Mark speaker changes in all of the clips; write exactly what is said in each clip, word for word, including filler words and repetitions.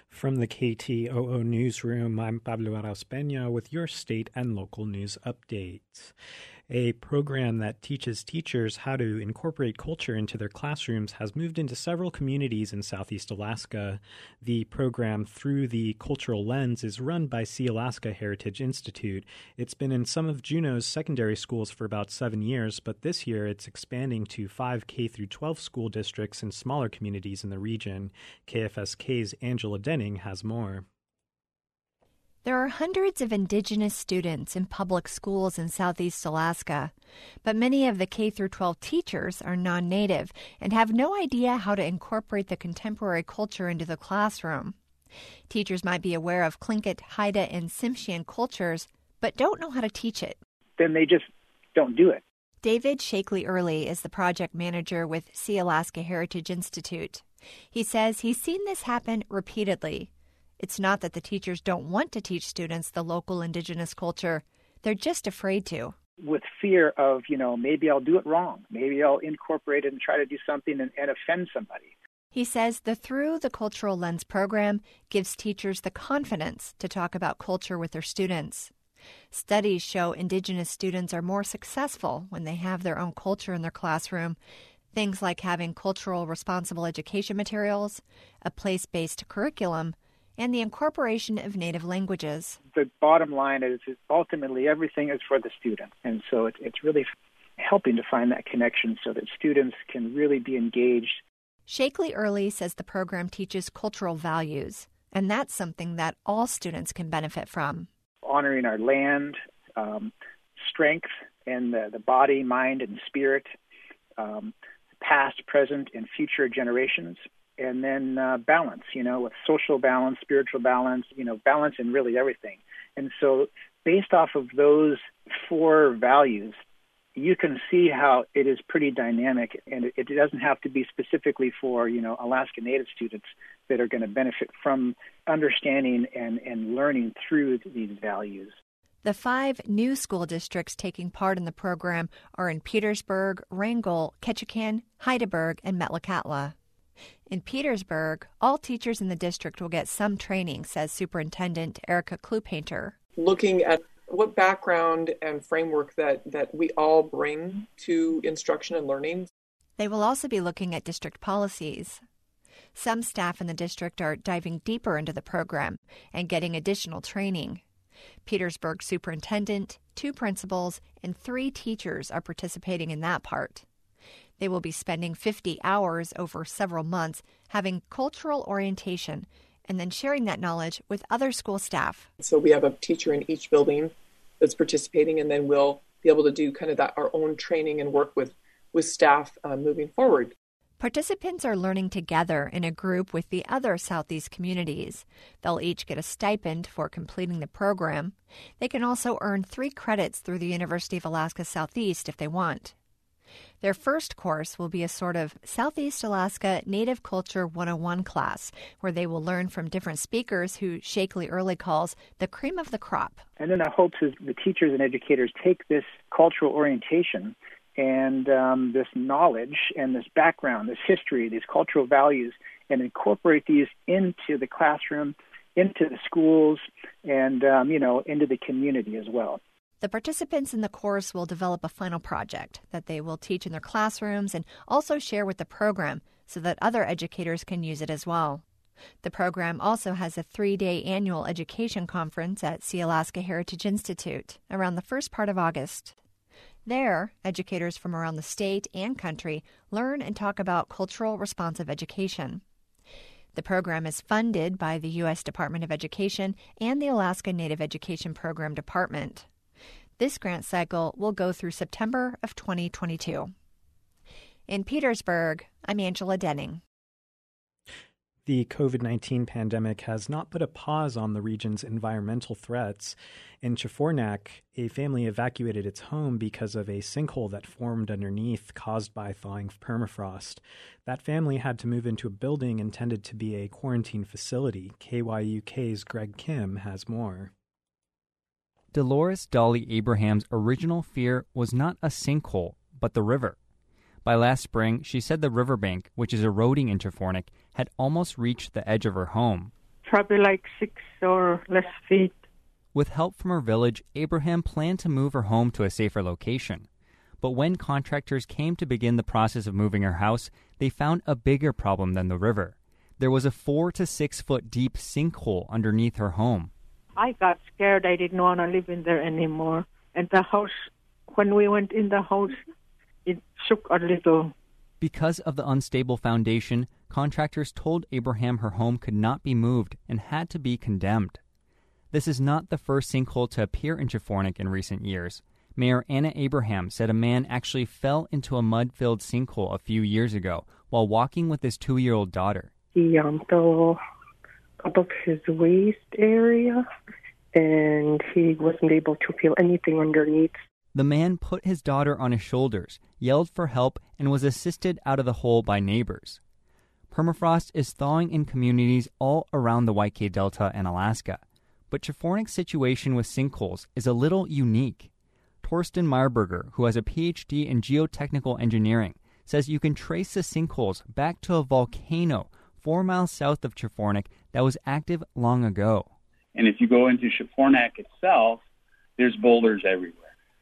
Speaker 1: From the K T O O Newsroom, I'm Pablo Arauz Peña with your state and local news updates. A program that teaches teachers how to incorporate culture into their classrooms has moved into several communities in Southeast Alaska. The program, Through the Cultural Lens, is run by Sealaska Heritage Institute. It's been in some of Juneau's secondary schools for about seven years, but this year it's expanding to five K through twelve school districts in smaller communities in the region. K F S K's Angela Denning has more.
Speaker 2: There are hundreds of Indigenous students in public schools in Southeast Alaska, but many of the K through twelve teachers are non-native and have no idea how to incorporate the contemporary culture into the classroom. Teachers might be aware of Tlingit, Haida, and Tsimshian cultures, but don't know how to teach it.
Speaker 3: Then they just don't do it.
Speaker 2: David Shakely Early is the project manager with Sealaska Heritage Institute. He says he's seen this happen repeatedly. It's not that the teachers don't want to teach students the local Indigenous culture. They're just afraid to.
Speaker 3: With fear of, you know, maybe I'll do it wrong. Maybe I'll incorporate it and try to do something and, and offend somebody.
Speaker 2: He says the Through the Cultural Lens program gives teachers the confidence to talk about culture with their students. Studies show Indigenous students are more successful when they have their own culture in their classroom. Things like having cultural responsible education materials, a place-based curriculum, and the incorporation of native languages.
Speaker 3: The bottom line is, is ultimately everything is for the student. And so it, it's really helping to find that connection so that students can really be engaged.
Speaker 2: Shakely Early says the program teaches cultural values, and that's something that all students can benefit from.
Speaker 3: Honoring our land, um, strength and the, the body, mind, and spirit, um, past, present, and future generations. And then uh, balance, you know, with social balance, spiritual balance, you know, balance in really everything. And so based off of those four values, you can see how it is pretty dynamic, and it, it doesn't have to be specifically for, you know, Alaska Native students that are going to benefit from understanding and, and learning through these values.
Speaker 2: The five new school districts taking part in the program are in Petersburg, Wrangell, Ketchikan, Heidelberg, and Metlakatla. In Petersburg, all teachers in the district will get some training, says Superintendent Erica Klupainter.
Speaker 4: Looking at what background and framework that, that we all bring to instruction and learning.
Speaker 2: They will also be looking at district policies. Some staff in the district are diving deeper into the program and getting additional training. Petersburg superintendent, two principals, and three teachers are participating in that part. They will be spending fifty hours over several months having cultural orientation and then sharing that knowledge with other school staff.
Speaker 4: So we have a teacher in each building that's participating, and then we'll be able to do kind of that our own training and work with, with staff uh, moving forward.
Speaker 2: Participants are learning together in a group with the other Southeast communities. They'll each get a stipend for completing the program. They can also earn three credits through the University of Alaska Southeast if they want. Their first course will be a sort of Southeast Alaska Native Culture one oh one class, where they will learn from different speakers who Shakely Early calls the cream of the crop.
Speaker 3: And then the hopes is the teachers and educators take this cultural orientation and um, this knowledge and this background, this history, these cultural values, and incorporate these into the classroom, into the schools, and, um, you know, into the community as well.
Speaker 2: The participants in the course will develop a final project that they will teach in their classrooms and also share with the program so that other educators can use it as well. The program also has a three-day annual education conference at Sealaska Heritage Institute around the first part of August. There, educators from around the state and country learn and talk about cultural responsive education. The program is funded by the U S Department of Education and the Alaska Native Education Program Department. This grant cycle will go through September of twenty twenty-two. In Petersburg, I'm Angela Denning.
Speaker 1: The COVID nineteen pandemic has not put a pause on the region's environmental threats. In Chefornak, a family evacuated its home because of a sinkhole that formed underneath caused by thawing permafrost. That family had to move into a building intended to be a quarantine facility. K Y U K's Greg Kim has more.
Speaker 5: Dolores Dolly Abraham's original fear was not a sinkhole, but the river. By last spring, she said the riverbank, which is eroding in Chefornak, had almost reached the edge of her home.
Speaker 6: probably like six or less feet.
Speaker 5: With help from her village, Abraham planned to move her home to a safer location. But when contractors came to begin the process of moving her house, they found a bigger problem than the river. There was a four to six foot deep sinkhole underneath her home.
Speaker 6: I got scared. I didn't want to live in there anymore. And the house, when we went in the house, it shook a little.
Speaker 5: Because of the unstable foundation, contractors told Abraham her home could not be moved and had to be condemned. This is not the first sinkhole to appear in Chefornik in recent years. Mayor Anna Abraham said a man actually fell into a mud-filled sinkhole a few years ago while walking with his two-year-old daughter.
Speaker 6: He um, fell above his waist area, and he wasn't able to feel anything underneath.
Speaker 5: The man put his daughter on his shoulders, yelled for help, and was assisted out of the hole by neighbors. Permafrost is thawing in communities all around the Y K Delta and Alaska, but Chefornik's situation with sinkholes is a little unique. Torsten Meyerberger, who has a P H D in geotechnical engineering, says you can trace the sinkholes back to a volcano four miles south of Chefornik that was active long ago.
Speaker 7: And if you go into Chefornik itself, there's boulders everywhere.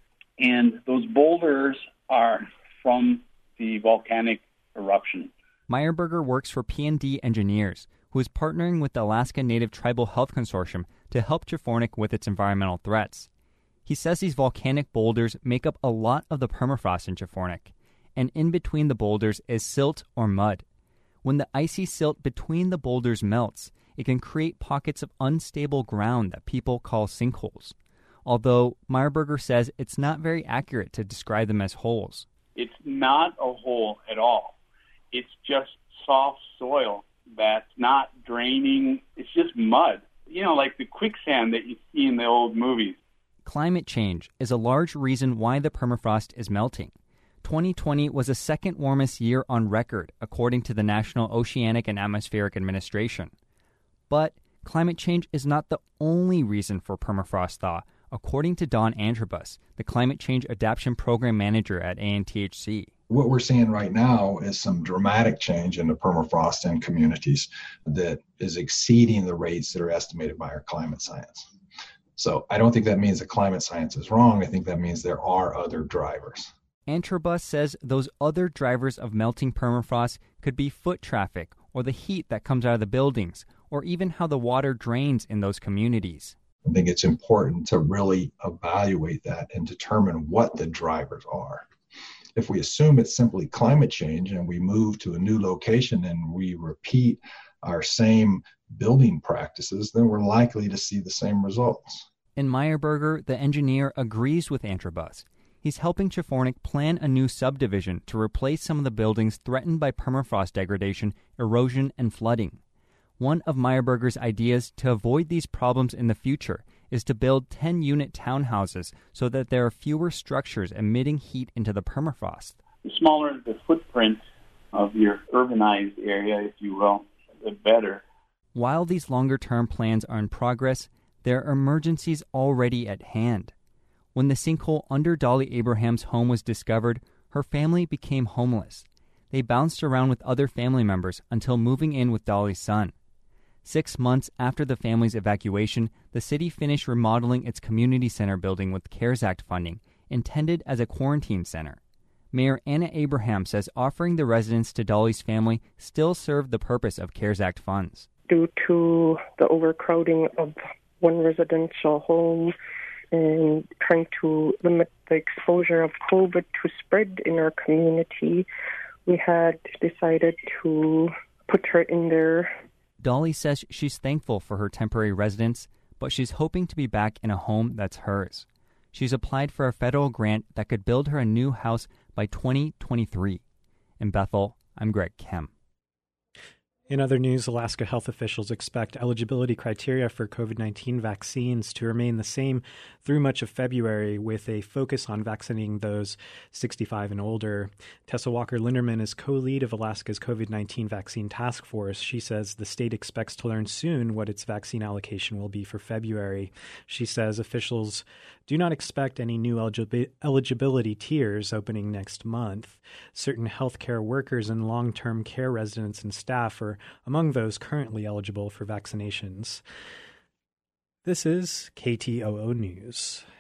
Speaker 7: And those boulders are from the volcanic eruption.
Speaker 5: Meyerberger works for P and D Engineers, who is partnering with the Alaska Native Tribal Health Consortium to help Chefornik with its environmental threats. He says these volcanic boulders make up a lot of the permafrost in Chefornik, and in between the boulders is silt or mud. When the icy silt between the boulders melts, it can create pockets of unstable ground that people call sinkholes, although Meyerberger says it's not very accurate to describe them as holes.
Speaker 7: It's not a hole at all. It's just soft soil that's not draining. It's just mud, you know, like the quicksand that you see in the old movies.
Speaker 5: Climate change is a large reason why the permafrost is melting. twenty twenty was the second warmest year on record, according to the National Oceanic and Atmospheric Administration. But climate change is not the only reason for permafrost thaw, according to Don Antrobus, the Climate Change Adaptation Program Manager at A N T H C.
Speaker 8: What we're seeing right now is some dramatic change in the permafrost in communities that is exceeding the rates that are estimated by our climate science. So I don't think that means that climate science is wrong. I think that means there are other drivers.
Speaker 5: Antrobus says those other drivers of melting permafrost could be foot traffic or the heat that comes out of the buildings, or even how the water drains in those communities.
Speaker 8: I think it's important to really evaluate that and determine what the drivers are. If we assume it's simply climate change and we move to a new location and we repeat our same building practices, then we're likely to see the same results.
Speaker 5: And Meyerberger, the engineer, agrees with Antrobus. He's helping Chefornik plan a new subdivision to replace some of the buildings threatened by permafrost degradation, erosion, and flooding. One of Meyerberger's ideas to avoid these problems in the future is to build ten-unit townhouses so that there are fewer structures emitting heat into the permafrost.
Speaker 7: The smaller the footprint of your urbanized area, if you will, the better.
Speaker 5: While these longer-term plans are in progress, there are emergencies already at hand. When the sinkhole under Dolly Abraham's home was discovered, her family became homeless. They bounced around with other family members until moving in with Dolly's son. Six months after the family's evacuation, the city finished remodeling its community center building with CARES Act funding, intended as a quarantine center. Mayor Anna Abraham says offering the residence to Dolly's family still served the purpose of CARES Act funds.
Speaker 6: Due to the overcrowding of one residential home and trying to limit the exposure of COVID to spread in our community, we had decided to put her in there.
Speaker 5: Dolly says she's thankful for her temporary residence, but she's hoping to be back in a home that's hers. She's applied for a federal grant that could build her a new house by twenty twenty-three. In Bethel, I'm Greg Kem.
Speaker 1: In other news, Alaska health officials expect eligibility criteria for COVID nineteen vaccines to remain the same through much of February, with a focus on vaccinating those sixty-five and older. Tessa Walker-Linderman is co-lead of Alaska's COVID nineteen vaccine task force. She says the state expects to learn soon what its vaccine allocation will be for February. She says officials do not expect any new eligi- eligibility tiers opening next month. Certain healthcare workers and long-term care residents and staff are are among those currently eligible for vaccinations. This is K T O O News.